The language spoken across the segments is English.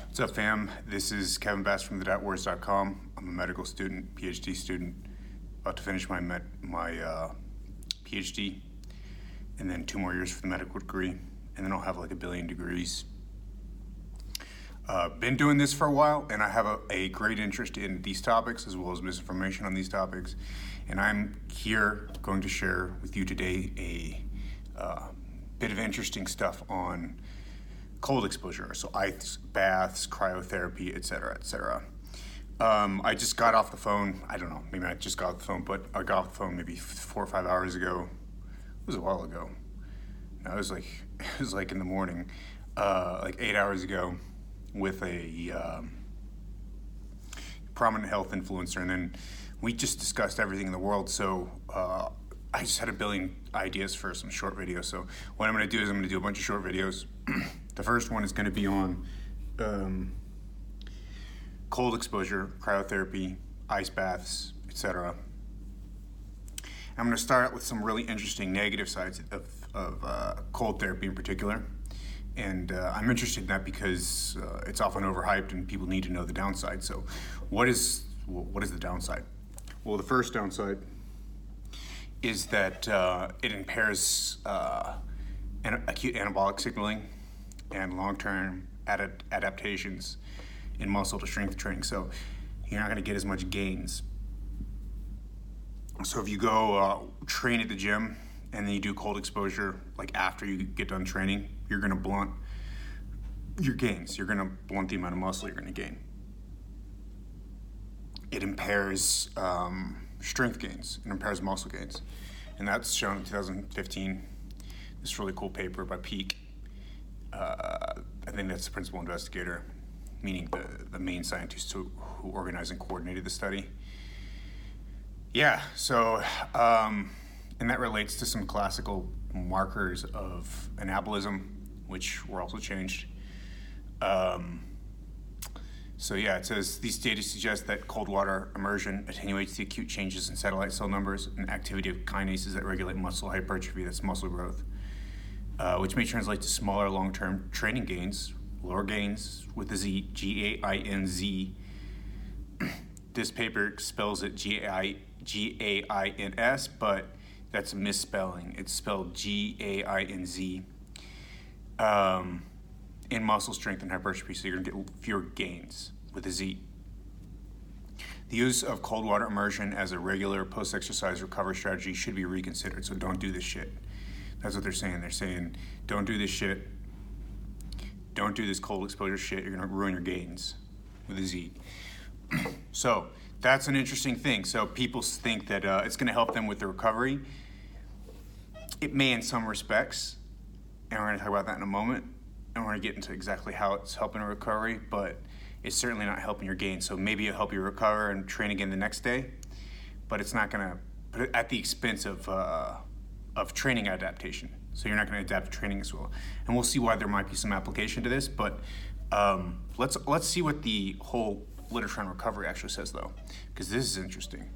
What's up, fam? This is Kevin Bass from the.wars.com. I'm a medical student, PhD student, about to finish my PhD, and then 2 more years for the medical degree, and then I'll have like 1 billion degrees. Been doing this for a while, and I have a great interest in these topics as well as misinformation on these topics, and I'm here going to share with you today a bit of interesting stuff on cold exposure, so ice baths, cryotherapy, etc., etc. I just got off the phone. I don't know, maybe I just got off the phone, but I got off the phone maybe 4 or 5 hours ago. It was a while ago. No, it was like in the morning, like 8 hours ago, with a prominent health influencer, and then we just discussed everything in the world. So I just had 1 billion ideas for some short videos. So what I'm going to do is I'm going to do a bunch of short videos. The first one is going to be on cold exposure, cryotherapy, ice baths, etc. I'm going to start with some really interesting negative sides of cold therapy in particular. And I'm interested in that because it's often overhyped and people need to know the downside. So what is the downside? Well, the first downside is that it impairs acute anabolic signaling and long-term adaptations in muscle to strength training. So you're not going to get as much gains. So if you go train at the gym and then you do cold exposure, like after you get done training, you're going to blunt your gains. You're going to blunt the amount of muscle you're going to gain. It impairs strength gains. It impairs muscle gains. And that's shown in 2015. This really cool paper by Peak. I think that's the principal investigator, meaning the main scientist who organized and coordinated the study. Yeah, so, and that relates to some classical markers of anabolism, which were also changed. So yeah, it says these data suggest that cold water immersion attenuates the acute changes in satellite cell numbers and activity of kinases that regulate muscle hypertrophy, that's muscle growth, which may translate to smaller long-term training gains, lower gains with the Z, G-A-I-N-Z. This paper spells it G-A-I-N-S, but that's a misspelling. It's spelled G-A-I-N-Z. In muscle strength and hypertrophy, so you're going to get fewer gains with a Z. The use of cold water immersion as a regular post-exercise recovery strategy should be reconsidered, so don't do this shit. That's what they're saying. They're saying, don't do this shit. Don't do this cold exposure shit. You're going to ruin your gains with a Z. So that's an interesting thing. So people think that it's going to help them with the recovery. It may in some respects, and we're going to talk about that in a moment. And we're going to get into exactly how it's helping recovery, but it's certainly not helping your gains. So maybe it'll help you recover and train again the next day, but it's not going to put it at the expense of training adaptation. So you're not going to adapt to training as well. And we'll see why there might be some application to this, but let's see what the whole literature on recovery actually says, though, because this is interesting.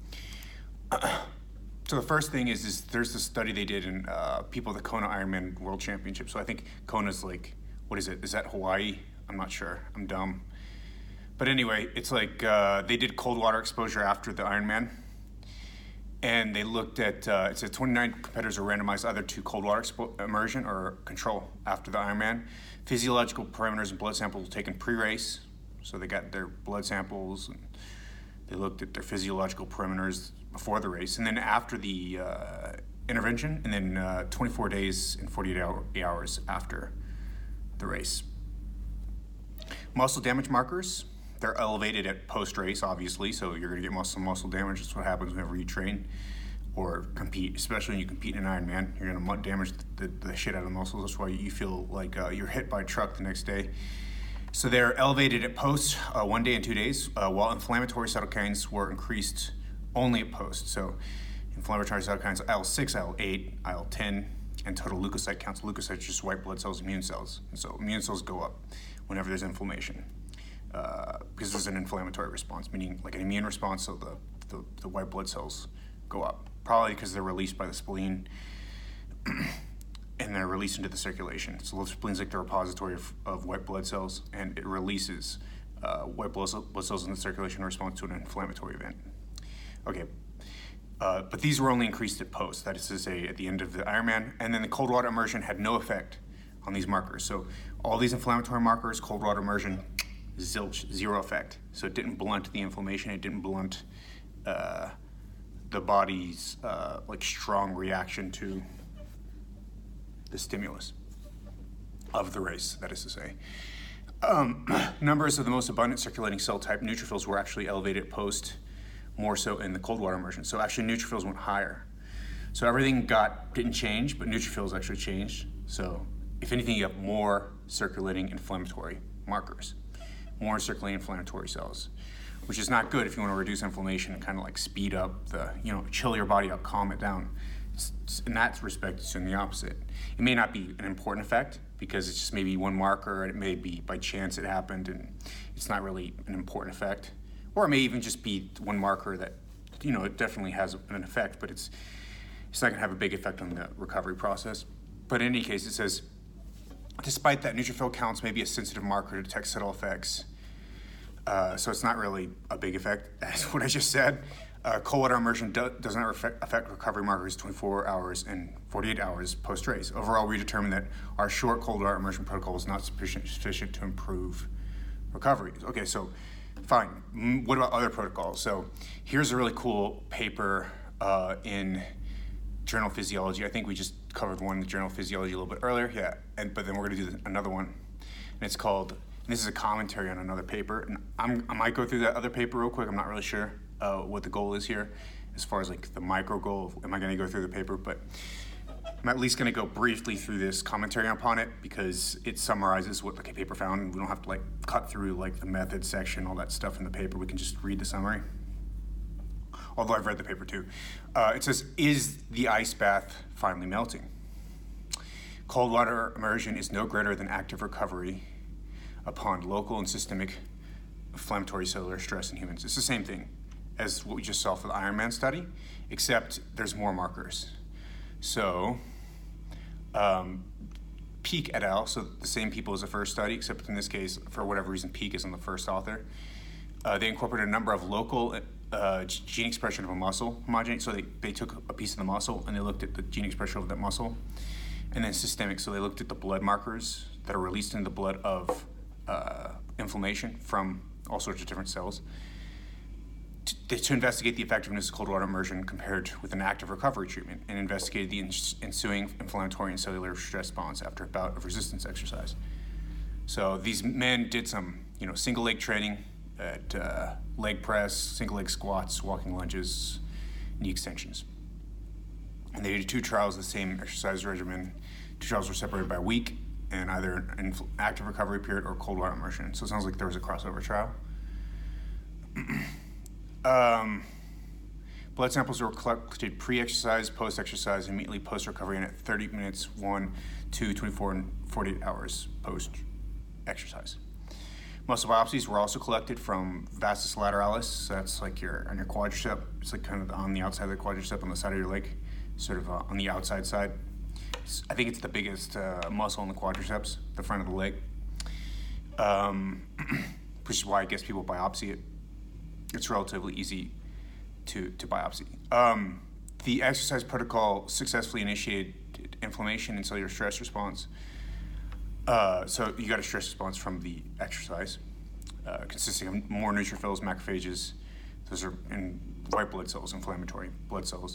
So the first thing is there's this study they did in people at the Kona Ironman World Championship. So I think Kona's like, what is it? Is that Hawaii? I'm not sure. I'm dumb. But anyway, it's like they did cold water exposure after the Ironman. And they looked at, it said 29 competitors were randomized either to cold water immersion or control after the Ironman. Physiological parameters and blood samples were taken pre-race. So they got their blood samples and they looked at their physiological parameters before the race, and then after the intervention, and then 24 days and 48 hours after the race. Muscle damage markers, they're elevated at post-race, obviously, so you're going to get muscle damage. That's what happens whenever you train or compete, especially when you compete in an Ironman. You're going to damage the shit out of the muscles. That's why you feel like you're hit by a truck the next day. So they're elevated at post 1 day and 2 days, while inflammatory cytokines were increased only at post. So inflammatory cytokines, IL-6, IL-8, IL-10, and total leukocyte counts. Leukocytes are just white blood cells, immune cells. And so immune cells go up whenever there's inflammation because there's an inflammatory response, meaning like an immune response, so the white blood cells go up, probably because they're released by the spleen. and they're released into the circulation. So the spleen's like the repository of white blood cells, and it releases white blood cells in the circulation in response to an inflammatory event. Okay, but these were only increased at post, that is to say at the end of the Ironman, and then the cold water immersion had no effect on these markers. So all these inflammatory markers, cold water immersion, zilch, zero effect. So it didn't blunt the inflammation, it didn't blunt the body's like strong reaction to the stimulus of the race, that is to say. Numbers of the most abundant circulating cell type neutrophils were actually elevated post, more so in the cold water immersion. So actually neutrophils went higher. So everything didn't change, but neutrophils actually changed. So if anything, you have more circulating inflammatory markers, more circulating inflammatory cells, which is not good if you want to reduce inflammation and kind of like speed up chill your body up, calm it down. In that respect, it's doing the opposite. It may not be an important effect because it's just maybe one marker, and it may be by chance it happened and it's not really an important effect. Or it may even just be one marker that, it definitely has an effect, but it's not gonna have a big effect on the recovery process. But in any case, it says, despite that, neutrophil counts may be a sensitive marker to detect subtle effects. So it's not really a big effect. That's what I just said. Cold water immersion does not affect recovery markers 24 hours and 48 hours post-race. Overall, we determined that our short cold water immersion protocol is not sufficient to improve recovery. Okay, so fine. What about other protocols? So here's a really cool paper in Journal of Physiology. I think we just covered one in the Journal of Physiology a little bit earlier. Yeah, but then we're going to do another one, and it's called. And this is a commentary on another paper, and I might go through that other paper real quick. I'm not really sure what the goal is here, as far as like the micro goal. Am I going to go through the paper? But I'm at least going to go briefly through this commentary upon it because it summarizes what the paper found. We don't have to like cut through like the method section, all that stuff in the paper. We can just read the summary. Although I've read the paper too. It says, is the ice bath finally melting? Cold water immersion is no greater than active recovery upon local and systemic inflammatory cellular stress in humans. It's the same thing as what we just saw for the Ironman study, except there's more markers. So, Peak et al., so the same people as the first study, except in this case, for whatever reason, Peak isn't the first author. They incorporated a number of local gene expression of a muscle homogeneity. So they took a piece of the muscle and they looked at the gene expression of that muscle. And then systemic, so they looked at the blood markers that are released in the blood of inflammation from all sorts of different cells to investigate the effectiveness of cold water immersion compared with an active recovery treatment, and investigated the ensuing inflammatory and cellular stress response after a bout of resistance exercise. So these men did some, single leg training at leg press, single leg squats, walking lunges, knee extensions. And they did 2 trials of the same exercise regimen. 2 trials were separated by a week, and either an active recovery period or cold water immersion. So it sounds like there was a crossover trial. Blood samples were collected pre-exercise, post-exercise, immediately post-recovery, and at 30 minutes, 1, 2, 24, and 48 hours post-exercise. Muscle biopsies were also collected from vastus lateralis, so that's like on your quadricep. It's like kind of on the outside of the quadricep on the side of your leg, sort of on the outside side. I think it's the biggest muscle in the quadriceps, the front of the leg, which is why I guess people biopsy it. It's relatively easy to biopsy. The exercise protocol successfully initiated inflammation and cellular stress response. So you got a stress response from the exercise, consisting of more neutrophils, macrophages. Those are in white blood cells, inflammatory blood cells.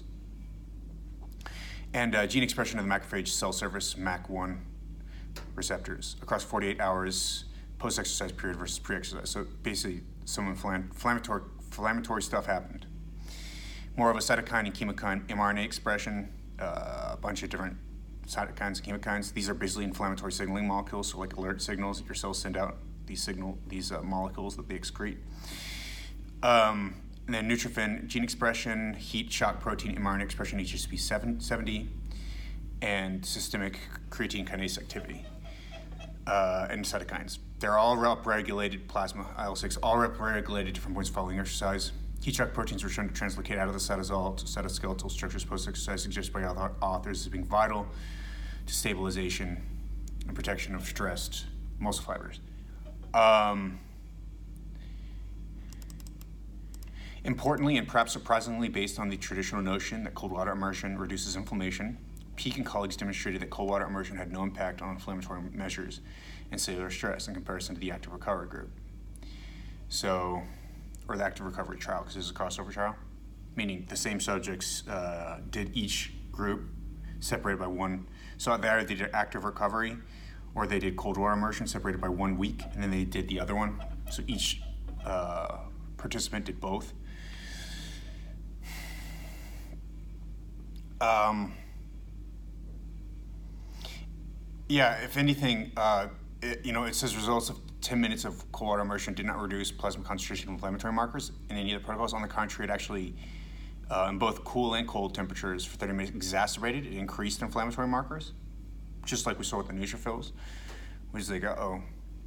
And gene expression of the macrophage cell surface, MAC1 receptors, across 48 hours post-exercise period versus pre-exercise. So basically, some inflammatory stuff happened. More of a cytokine and chemokine mRNA expression, a bunch of different cytokines and chemokines. These are basically inflammatory signaling molecules, so like alert signals that your cells send out, these molecules that they excrete. And then neutrophil gene expression, heat shock protein mRNA expression, HSP70, and systemic creatine kinase activity, and cytokines. They're all upregulated, plasma, IL-6, all upregulated different points following exercise. Heat shock proteins were shown to translocate out of the cytosol to cytoskeletal structures post-exercise, suggested by other authors as being vital to stabilization and protection of stressed muscle fibers. Importantly, and perhaps surprisingly, based on the traditional notion that cold water immersion reduces inflammation, Peake and colleagues demonstrated that cold water immersion had no impact on inflammatory measures and cellular stress in comparison to the active recovery group. So, or the active recovery trial, because this is a crossover trial, meaning the same subjects did each group separated by one. So they either did active recovery or they did cold water immersion separated by 1 week, and then they did the other one. So each participant did both. Yeah, if anything, it says results of 10 minutes of cold water immersion did not reduce plasma concentration of inflammatory markers in any of the protocols. On the contrary, it actually, in both cool and cold temperatures for 30 minutes, exacerbated, it increased inflammatory markers, just like we saw with the neutrophils, which is like, uh-oh.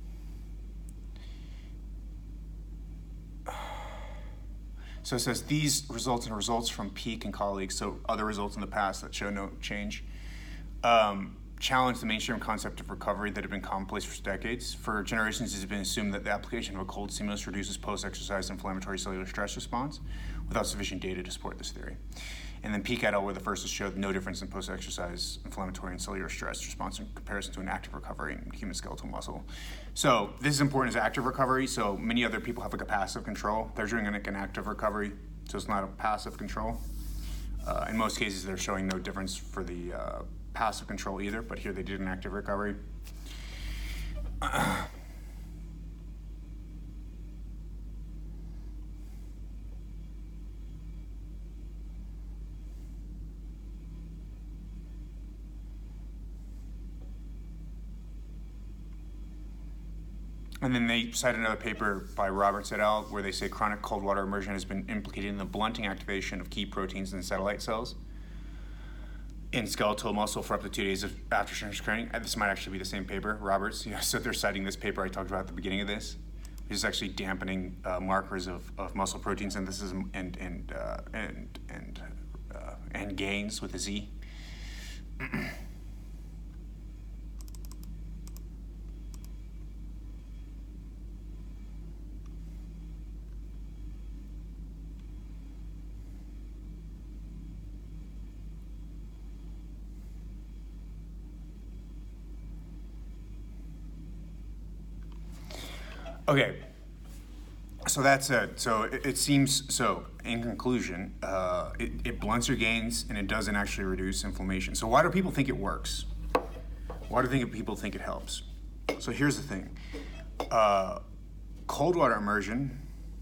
So it says these results from Peake and colleagues, so other results in the past that show no change, challenge the mainstream concept of recovery that had been commonplace for decades. For generations, it has been assumed that the application of a cold stimulus reduces post-exercise inflammatory cellular stress response without sufficient data to support this theory. And then Peake et al. Were the first to show no difference in post-exercise inflammatory and cellular stress response in comparison to an active recovery in human skeletal muscle. So this is important as active recovery. So many other people have like a passive control. They're doing like an active recovery, so it's not a passive control. In most cases, they're showing no difference for the passive control either, but here they did an active recovery. And then they cite another paper by Roberts et al. Where they say chronic cold water immersion has been implicated in the blunting activation of key proteins in satellite cells in skeletal muscle for up to 2 days after strength training. This might actually be the same paper, Roberts. Yeah, so they're citing this paper I talked about at the beginning of this, which is actually dampening markers of muscle protein synthesis and gains with a Z. Okay, so that's it. So it seems, so in conclusion, it blunts your gains and it doesn't actually reduce inflammation. So why do people think it works? Why do people think it helps? So here's the thing. Cold water immersion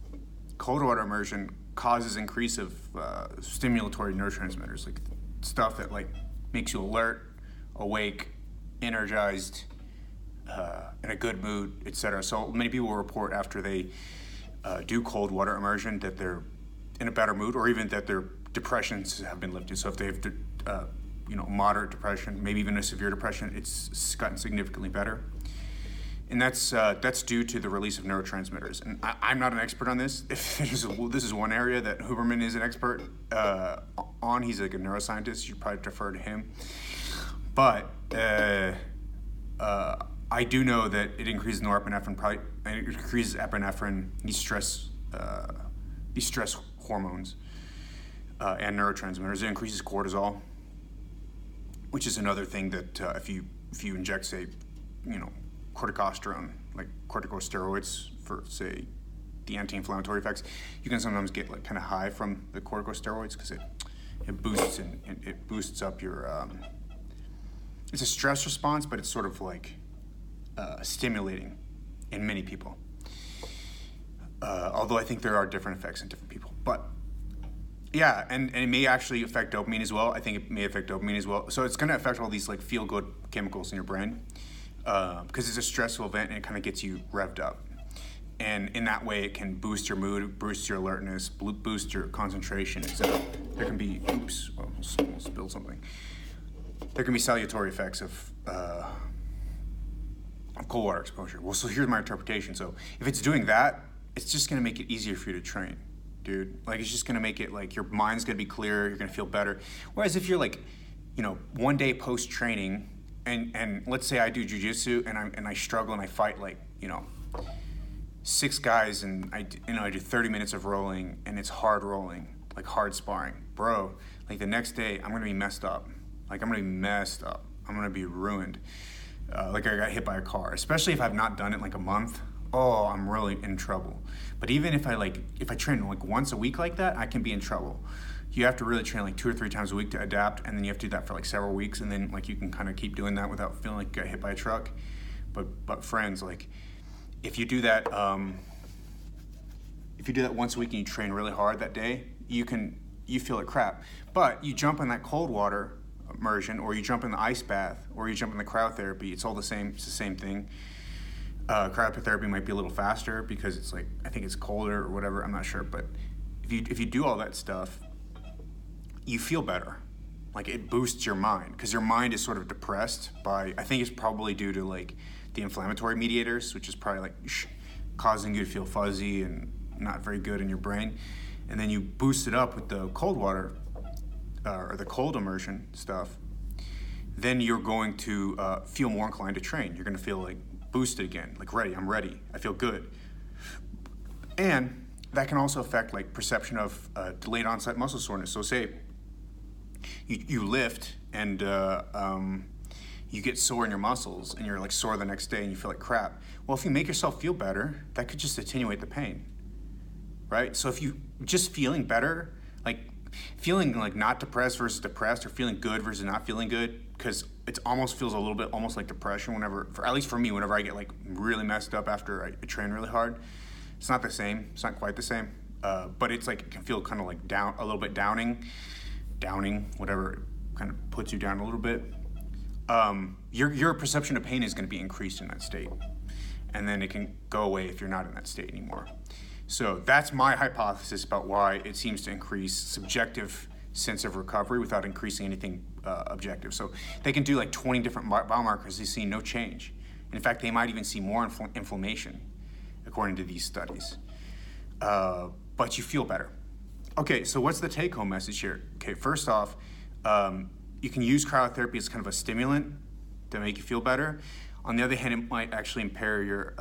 causes increase of stimulatory neurotransmitters, like stuff that like makes you alert, awake, energized, in a good mood, etc. So many people report after they do cold water immersion that they're in a better mood, or even that their depressions have been lifted. So if they have, moderate depression, maybe even a severe depression, it's gotten significantly better. And that's due to the release of neurotransmitters. And I'm not an expert on this. If this is one area that Huberman is an expert on. He's like a neuroscientist. You probably defer to him. But I do know that it increases norepinephrine, it increases epinephrine, these stress hormones and neurotransmitters. It increases cortisol, which is another thing that if you inject, say, corticosterone, like corticosteroids for, say, the anti-inflammatory effects, you can sometimes get like kind of high from the corticosteroids because it boosts and it boosts up your. It's a stress response, but it's sort of like stimulating in many people. Although I think there are different effects in different people. But yeah, and it may actually affect dopamine as well. I think it may affect dopamine as well. So it's going to affect all these like feel-good chemicals in your brain because it's a stressful event and it kind of gets you revved up. And in that way, it can boost your mood, boost your alertness, boost your concentration, etc. There can be, almost spilled something. There can be salutary effects of cold water exposure. Well, so here's my interpretation. So if it's doing that, it's just going to make it easier for you to train, dude. Like, it's just going to make it like your mind's going to be clearer, you're going to feel better. Whereas if you're like, 1 day post-training and let's say I do jujitsu and I struggle and I fight like, 6 guys and I do 30 minutes of rolling and it's hard rolling, like hard sparring. Bro, like the next day I'm going to be messed up. I'm going to be ruined. Like I got hit by a car, especially if I've not done it like a month. Oh, I'm really in trouble. But even if I train like once a week like that, I can be in trouble. You have to really train like 2 or 3 times a week to adapt, and then you have to do that for like several weeks, and then like you can kind of keep doing that without feeling like you got hit by a truck. But friends, like if you do that once a week and you train really hard that day, you feel like crap. But you jump in that cold water immersion, or you jump in the ice bath, or you jump in the cryotherapy. It's all the same. It's the same thing. Cryotherapy might be a little faster because it's like, I think it's colder or whatever. I'm not sure, but if you do all that stuff, you feel better. Like it boosts your mind because your mind is sort of depressed by, I think it's probably due to like the inflammatory mediators, which is probably like causing you to feel fuzzy and not very good in your brain. And then you boost it up with the cold water or the cold immersion stuff. Then you're going to feel more inclined to train. You're going to feel like boosted again, like I'm ready, I feel good. And that can also affect like perception of delayed onset muscle soreness. So say you lift and you get sore in your muscles and you're like sore the next day and you feel like crap. Well, if you make yourself feel better, that could just attenuate the pain, right? So if you just feeling better, like feeling like not depressed versus depressed, or feeling good versus not feeling good, because it almost feels a little bit almost like depression at least for me, whenever I get like really messed up after I train really hard. It's not the same. It's not quite the same. But it's like, it can feel kind of like down, a little bit downing, whatever kind of puts you down a little bit. Your perception of pain is going to be increased in that state. And then it can go away if you're not in that state anymore. So that's my hypothesis about why it seems to increase subjective sense of recovery without increasing anything objective. So they can do like 20 different biomarkers, they see no change. In fact, they might even see more inflammation, according to these studies. But you feel better. Okay, so what's the take-home message here? Okay, first off, you can use cryotherapy as kind of a stimulant to make you feel better. On the other hand, it might actually impair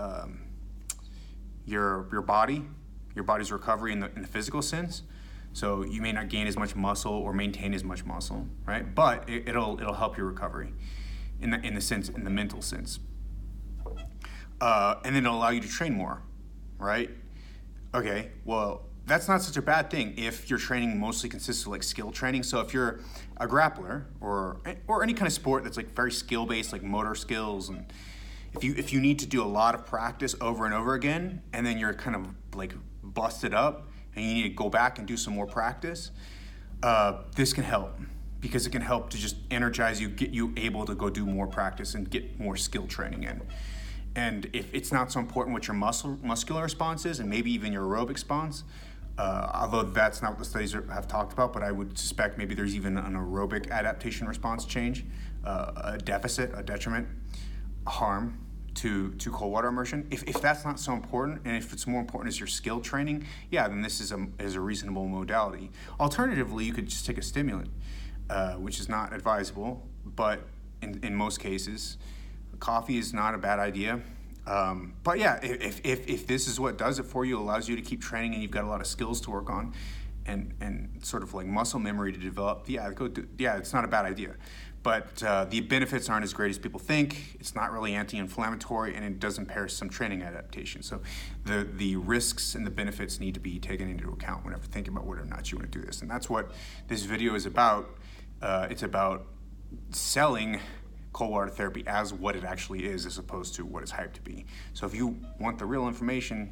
your body's recovery in the physical sense. So you may not gain as much muscle or maintain as much muscle, right? But it'll help your recovery in the mental sense. And then it'll allow you to train more, right? Okay, well, that's not such a bad thing if your training mostly consists of like skill training. So if you're a grappler or any kind of sport that's like very skill-based, like motor skills, and if you need to do a lot of practice over and over again, and then you're kind of like busted up and you need to go back and do some more practice, this can help, because it can help to just energize you, get you able to go do more practice and get more skill training in. And if it's not so important what your muscular response is, and maybe even your aerobic response, although that's not what the studies have talked about, but I would suspect maybe there's even an aerobic adaptation response change, a deficit, a detriment, a harm to cold water immersion. If that's not so important, and if it's more important as your skill training, yeah, then this is a reasonable modality. Alternatively, you could just take a stimulant, which is not advisable, but in most cases, coffee is not a bad idea. But yeah, if this is what does it for you, allows you to keep training, and you've got a lot of skills to work on, and sort of like muscle memory to develop, it's not a bad idea. But the benefits aren't as great as people think. It's not really anti-inflammatory, and it does impair some training adaptation. So the risks and the benefits need to be taken into account whenever thinking about whether or not you want to do this. And that's what this video is about. It's about selling cold water therapy as what it actually is, as opposed to what it's hyped to be. So if you want the real information,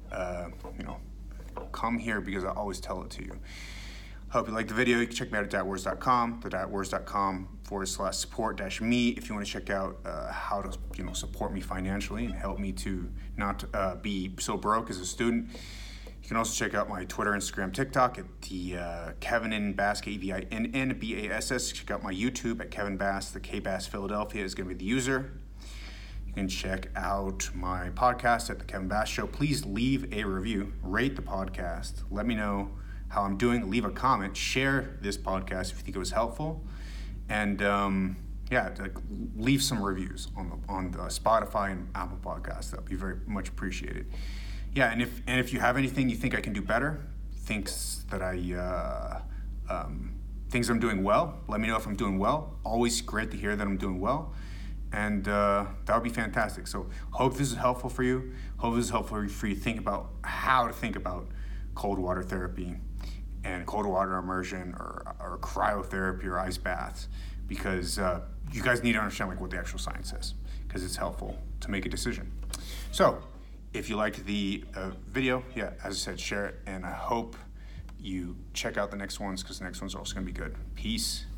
come here, because I always tell it to you. Hope you liked the video. You can check me out at dietwars.com, the dietwars.com/support-me if you want to check out how to support me financially and help me to not be so broke as a student. You can also check out my Twitter, Instagram, TikTok at the Kevin Bass, KevinnBass. Check out my YouTube at Kevin Bass. The KBass Philadelphia is going to be the user. You can check out my podcast at The Kevin Bass Show. Please leave a review, rate the podcast, let me know how I'm doing, leave a comment, share this podcast if you think it was helpful. And yeah, like leave some reviews on the Spotify and Apple Podcasts. That'd be very much appreciated. Yeah, and if you have anything you think I can do better, things that things I'm doing well, let me know if I'm doing well. Always great to hear that I'm doing well, and that would be fantastic. So hope this is helpful for you. Hope this is helpful for you to think about how to think about cold water therapy and cold water immersion or cryotherapy or ice baths, because you guys need to understand like what the actual science is, because it's helpful to make a decision. So if you liked the video, yeah, as I said, share it, and I hope you check out the next ones, because the next ones are also going to be good. Peace.